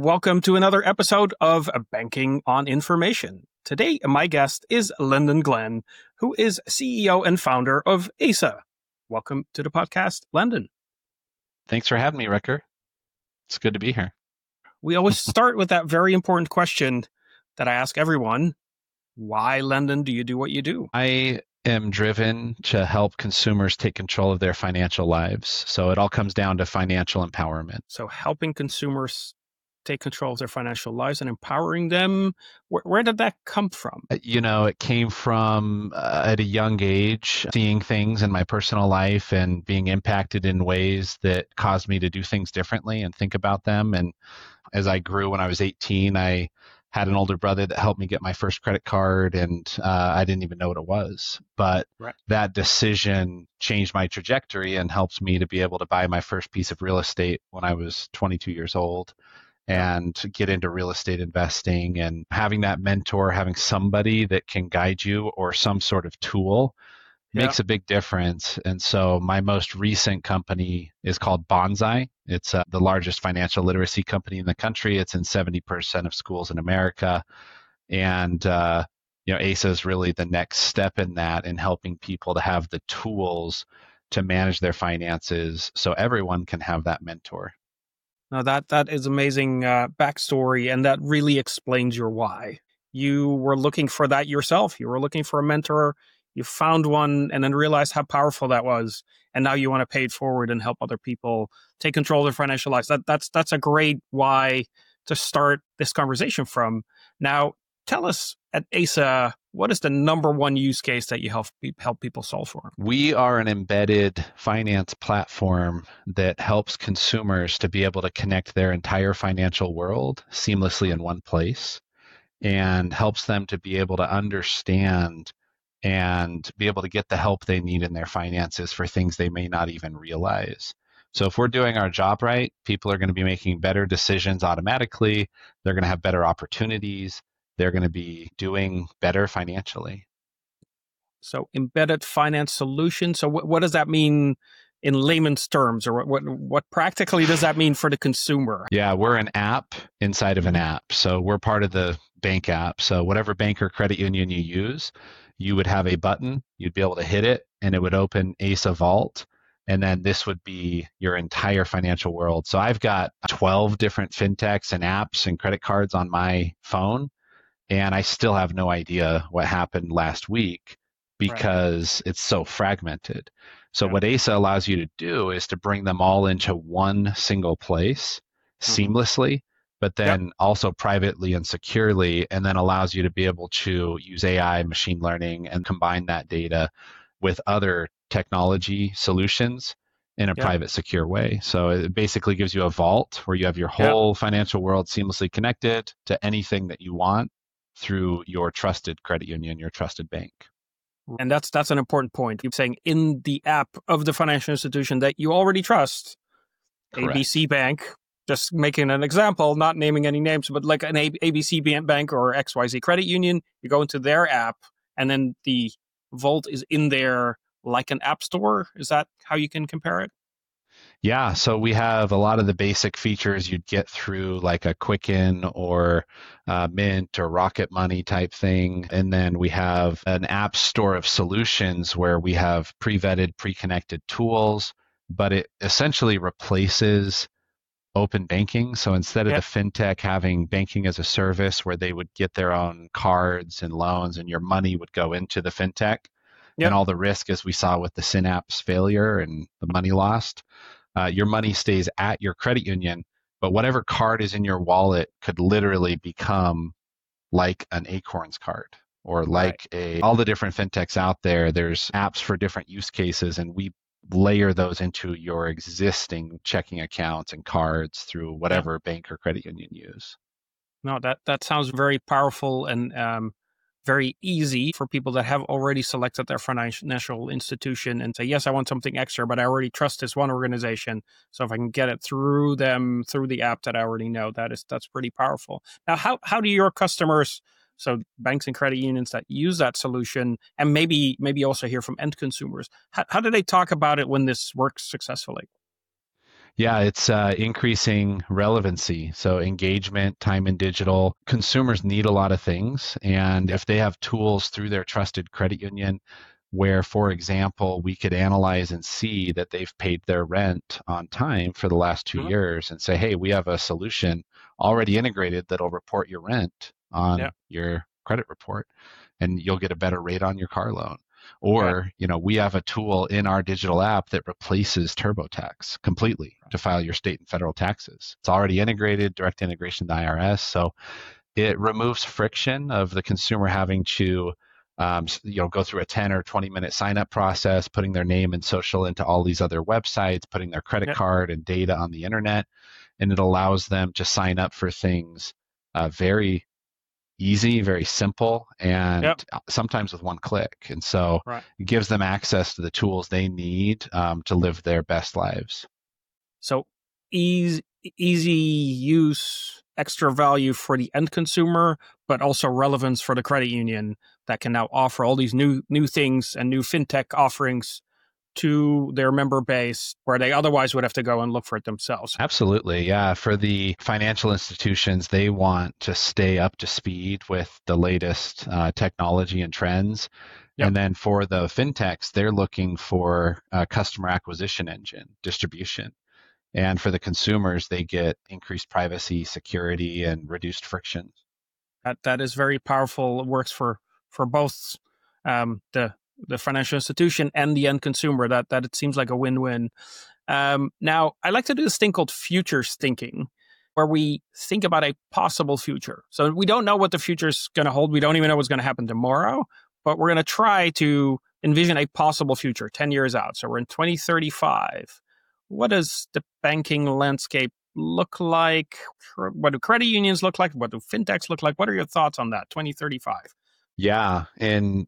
welcome to another episode of Banking on Information. Today, my guest is Lyndon Glenn, who is CEO and founder of ASA. Welcome to the podcast, Lyndon. Thanks for having me, Ricker. It's good to be here. We always start with that very important question that I ask everyone. Why, Lyndon, do you do what you do? I am driven to help consumers take control of their financial lives. So it all comes down to financial empowerment. So helping consumers take control of their financial lives and empowering them, where did that come from? It came from at a young age, seeing things in my personal life and being impacted in ways that caused me to do things differently and think about them. And as I grew, when I was 18, I had an older brother that helped me get my first credit card, and I didn't even know what it was. But that decision changed my trajectory and helped me to be able to buy my first piece of real estate when I was 22 years old and get into real estate investing. And having that mentor, having somebody that can guide you or some sort of tool makes a big difference. And so my most recent company is called Bonsai. It's the largest financial literacy company in the country. It's in 70% of schools in America. And, ASA is really the next step in that, in helping people to have the tools to manage their finances so everyone can have that mentor. Now that is amazing backstory, and that really explains your why. You were looking for that yourself. You were looking for a mentor. You found one and then realized how powerful that was. And now you want to pay it forward and help other people take control of their financial lives. That's a great why to start this conversation from. Now, tell us at ASA, what is the number one use case that you help people solve for? We are an embedded finance platform that helps consumers to be able to connect their entire financial world seamlessly in one place, and helps them to be able to understand and be able to get the help they need in their finances for things they may not even realize. So if we're doing our job right, people are going to be making better decisions automatically. They're going to have better opportunities. They're going to be doing better financially. So embedded finance solution. So what does that mean in layman's terms, or what practically does that mean for the consumer? Yeah, we're an app inside of an app. So we're part of the bank app. So whatever bank or credit union you use, you would have a button, you'd be able to hit it, and it would open ASA Vault. And then this would be your entire financial world. So I've got 12 different fintechs and apps and credit cards on my phone, and I still have no idea what happened last week because it's so fragmented. So what ASA allows you to do is to bring them all into one single place seamlessly, but then also privately and securely, and then allows you to be able to use AI, machine learning, and combine that data with other technology solutions in a private, secure way. So it basically gives you a vault where you have your whole financial world seamlessly connected to anything that you want through your trusted credit union, your trusted bank. And that's an important point. You're saying in the app of the financial institution that you already trust, Correct. ABC Bank, just making an example, not naming any names, but like an ABC Bank or XYZ Credit Union, you go into their app and then the Vault is in there like an app store. Is that how you can compare it? Yeah, so we have a lot of the basic features you'd get through like a Quicken or Mint or Rocket Money type thing. And then we have an app store of solutions where we have pre-vetted, pre-connected tools, but it essentially replaces open banking. So instead of the fintech having banking as a service where they would get their own cards and loans and your money would go into the fintech and all the risk, as we saw with the Synapse failure and the money lost, your money stays at your credit union, but whatever card is in your wallet could literally become like an Acorns card or like all the different fintechs out there. There's apps for different use cases, and we layer those into your existing checking accounts and cards through whatever bank or credit union you use. No, that sounds very powerful and very easy for people that have already selected their financial institution and say, yes, I want something extra, but I already trust this one organization. So if I can get it through them, through the app that I already know, that's pretty powerful. Now, how do your customers, so banks and credit unions that use that solution, and maybe also hear from end consumers, how do they talk about it when this works successfully? Yeah, it's increasing relevancy. So engagement, time in digital. Consumers need a lot of things. And Yep. if they have tools through their trusted credit union where, for example, we could analyze and see that they've paid their rent on time for the last two Hmm. years and say, hey, we have a solution already integrated that'll report your rent Yeah. on your credit report and you'll get a better rate on your car loan. Yeah. Or, we have a tool in our digital app that replaces TurboTax completely to file your state and federal taxes. It's already integrated, direct integration to the IRS. So it removes friction of the consumer having to go through a 10 or 20-minute sign up process, putting their name and social into all these other websites, putting their credit Yeah. card and data on the internet. And it allows them to sign up for things very easy, very simple, and Yep. sometimes with one click. And so Right. it gives them access to the tools they need to live their best lives. So easy use, extra value for the end consumer, but also relevance for the credit union that can now offer all these new things and new fintech offerings to their member base where they otherwise would have to go and look for it themselves. Absolutely. Yeah. For the financial institutions, they want to stay up to speed with the latest technology and trends. Yep. And then for the fintechs, they're looking for a customer acquisition engine, distribution. And for the consumers, they get increased privacy, security, and reduced friction. That is very powerful. It works for both the financial institution and the end consumer. That it seems like a win-win. Now, I like to do this thing called futures thinking, where we think about a possible future. So we don't know what the future is going to hold. We don't even know what's going to happen tomorrow, but we're going to try to envision a possible future 10 years out. So we're in 2035. What does the banking landscape look like? What do credit unions look like? What do fintechs look like? What are your thoughts on that, 2035? Yeah. In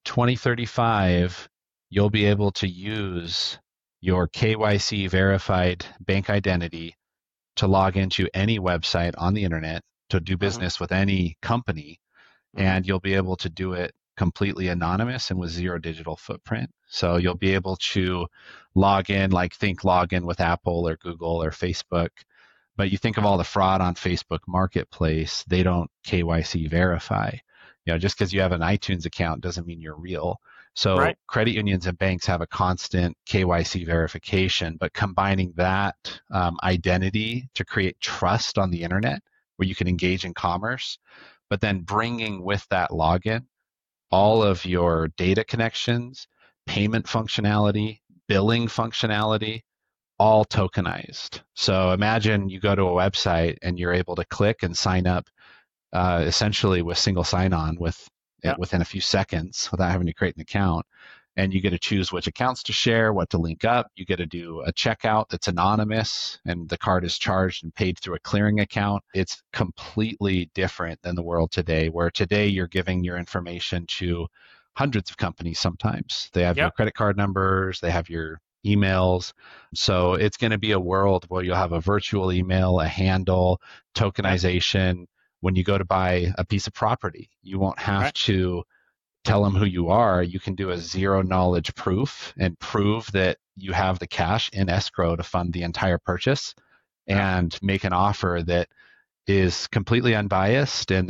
2035, you'll be able to use your KYC verified bank identity to log into any website on the internet to do Mm-hmm. business with any company, Mm-hmm. and you'll be able to do it completely anonymous and with zero digital footprint. So you'll be able to log in, log in with Apple or Google or Facebook. But you think of all the fraud on Facebook Marketplace, they don't KYC verify. Just because you have an iTunes account doesn't mean you're real. So Right. credit unions and banks have a constant KYC verification, but combining that identity to create trust on the internet where you can engage in commerce, but then bringing with that login all of your data connections, payment functionality, billing functionality, all tokenized. So imagine you go to a website and you're able to click and sign up essentially with single sign-on Yeah. within a few seconds without having to create an account. And you get to choose which accounts to share, what to link up. You get to do a checkout that's anonymous, and the card is charged and paid through a clearing account. It's completely different than the world today, where today you're giving your information to hundreds of companies sometimes. They have your Yeah. credit card numbers, they have your emails. So it's going to be a world where you'll have a virtual email, a handle, Yeah. tokenization. When you go to buy a piece of property, you won't have Right. to tell them who you are. You can do a zero knowledge proof and prove that you have the cash in escrow to fund the entire purchase Yeah. and make an offer that is completely unbiased, and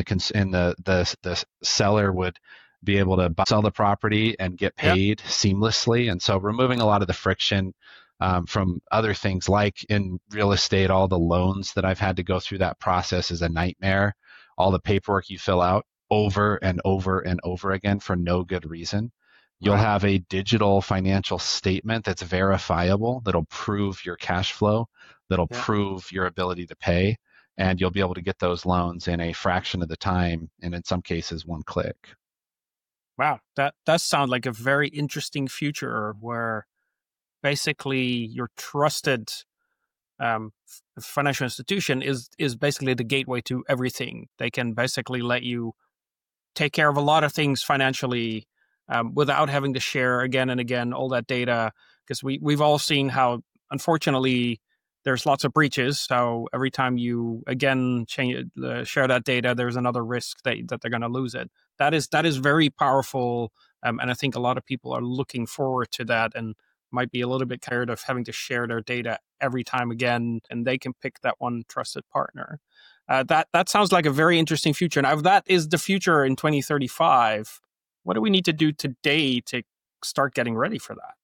the seller would be able to sell the property and get Yeah. paid seamlessly. And so removing a lot of the friction from other things, like in real estate, all the loans that I've had to go through, that process is a nightmare. All the paperwork you fill out over and over and over again for no good reason. You'll Right. have a digital financial statement that's verifiable, that'll prove your cash flow, that'll Yeah. prove your ability to pay, and you'll be able to get those loans in a fraction of the time, and in some cases, one click. Wow. That does sound like a very interesting future where basically your trusted financial institution is basically the gateway to everything. They can basically let you take care of a lot of things financially without having to share again and again all that data. Because we've all seen how, unfortunately, there's lots of breaches. So every time you again share that data, there's another risk that they're going to lose it. That is very powerful, and I think a lot of people are looking forward to that and might be a little bit tired of having to share their data every time again, and they can pick that one trusted partner. That sounds like a very interesting future. Now, if that is the future in 2035, what do we need to do today to start getting ready for that?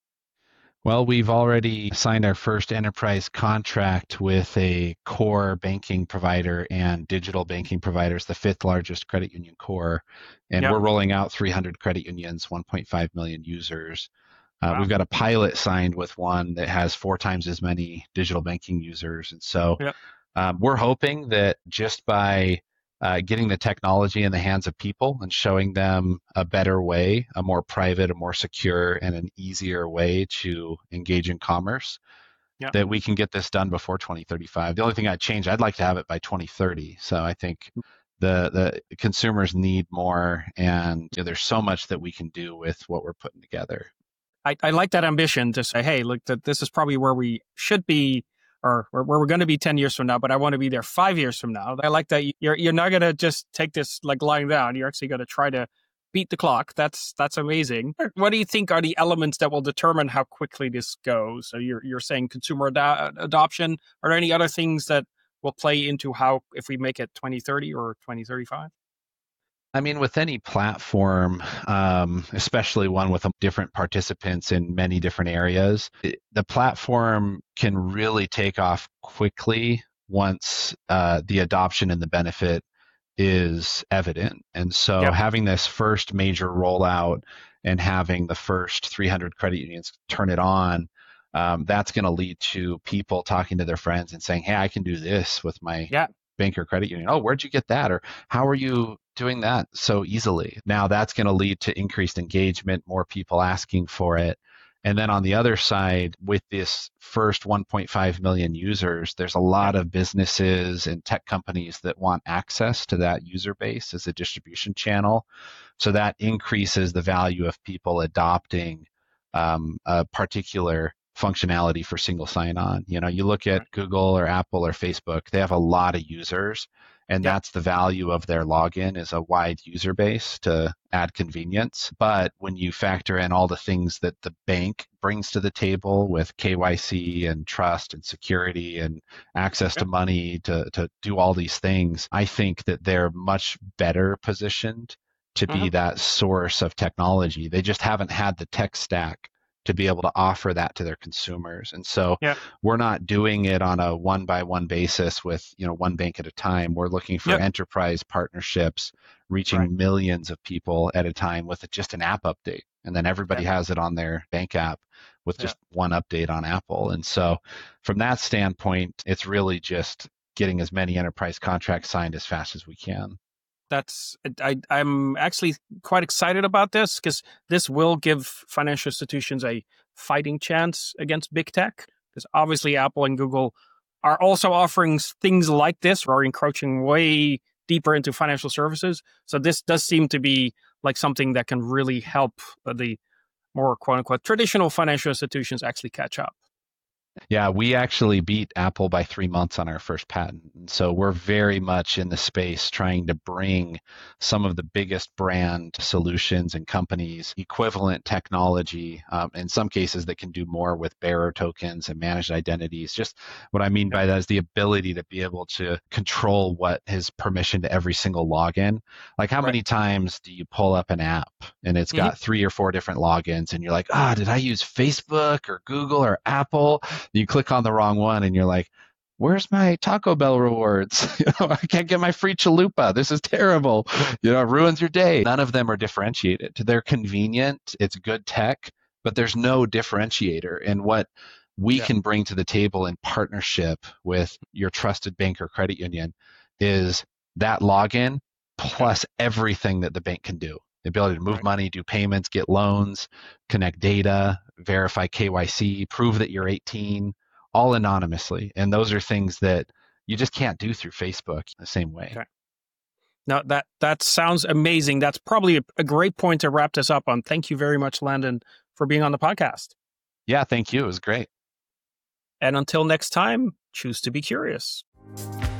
Well, we've already signed our first enterprise contract with a core banking provider and digital banking providers, the fifth largest credit union core. And we're rolling out 300 credit unions, 1.5 million users. Wow. We've got a pilot signed with one that has 4 times as many digital banking users. And so we're hoping that just by getting the technology in the hands of people and showing them a better way, a more private, a more secure, and an easier way to engage in commerce, that we can get this done before 2035. The only thing I'd change, I'd like to have it by 2030. So I think the consumers need more, and there's so much that we can do with what we're putting together. I like that ambition to say, hey, look, this is probably where we should be, or where we're going to be 10 years from now, but I want to be there 5 years from now. I like that you're not going to just take this like lying down. You're actually going to try to beat the clock. That's amazing. What do you think are the elements that will determine how quickly this goes? So you're saying consumer adoption. Are there any other things that will play into how, if we make it 2030 or 2035? I mean, with any platform, especially one with different participants in many different areas, the platform can really take off quickly once the adoption and the benefit is evident. And so having this first major rollout and having the first 300 credit unions turn it on, that's going to lead to people talking to their friends and saying, hey, I can do this with my bank or credit union. Oh, where'd you get that? Or how are you doing that so easily? Now that's going to lead to increased engagement, more people asking for it. And then on the other side, with this first 1.5 million users, there's a lot of businesses and tech companies that want access to that user base as a distribution channel. So that increases the value of people adopting a particular functionality for single sign-on. You look at Google or Apple or Facebook, they have a lot of users, and that's the value of their login, is a wide user base to add convenience. But when you factor in all the things that the bank brings to the table with KYC and trust and security and access to money to do all these things, I think that they're much better positioned to be that source of technology. They just haven't had the tech stack to be able to offer that to their consumers. And so we're not doing it on a one-by-one basis with, one bank at a time. We're looking for enterprise partnerships, reaching millions of people at a time with just an app update. And then everybody has it on their bank app with just one update on Apple. And so from that standpoint, it's really just getting as many enterprise contracts signed as fast as we can. I'm actually quite excited about this, because this will give financial institutions a fighting chance against big tech. Because obviously Apple and Google are also offering things like this, or encroaching way deeper into financial services. So this does seem to be like something that can really help the more quote unquote traditional financial institutions actually catch up. Yeah, we actually beat Apple by 3 months on our first patent. And so we're very much in the space trying to bring some of the biggest brand solutions and companies equivalent technology, in some cases that can do more with bearer tokens and managed identities. Just what I mean by that is the ability to be able to control what is permission to every single login. Like how many times do you pull up an app and it's got 3 or 4 different logins and you're like, did I use Facebook or Google or Apple? You click on the wrong one and you're like, where's my Taco Bell rewards? I can't get my free chalupa. This is terrible. It ruins your day. None of them are differentiated. They're convenient. It's good tech, but there's no differentiator. And what we can bring to the table in partnership with your trusted bank or credit union is that login plus everything that the bank can do. The ability to move money, do payments, get loans, connect data, verify KYC, prove that you're 18, all anonymously. And those are things that you just can't do through Facebook the same way. Okay. Now, that sounds amazing. That's probably a great point to wrap this up on. Thank you very much, Landon, for being on the podcast. Yeah, thank you. It was great. And until next time, choose to be curious.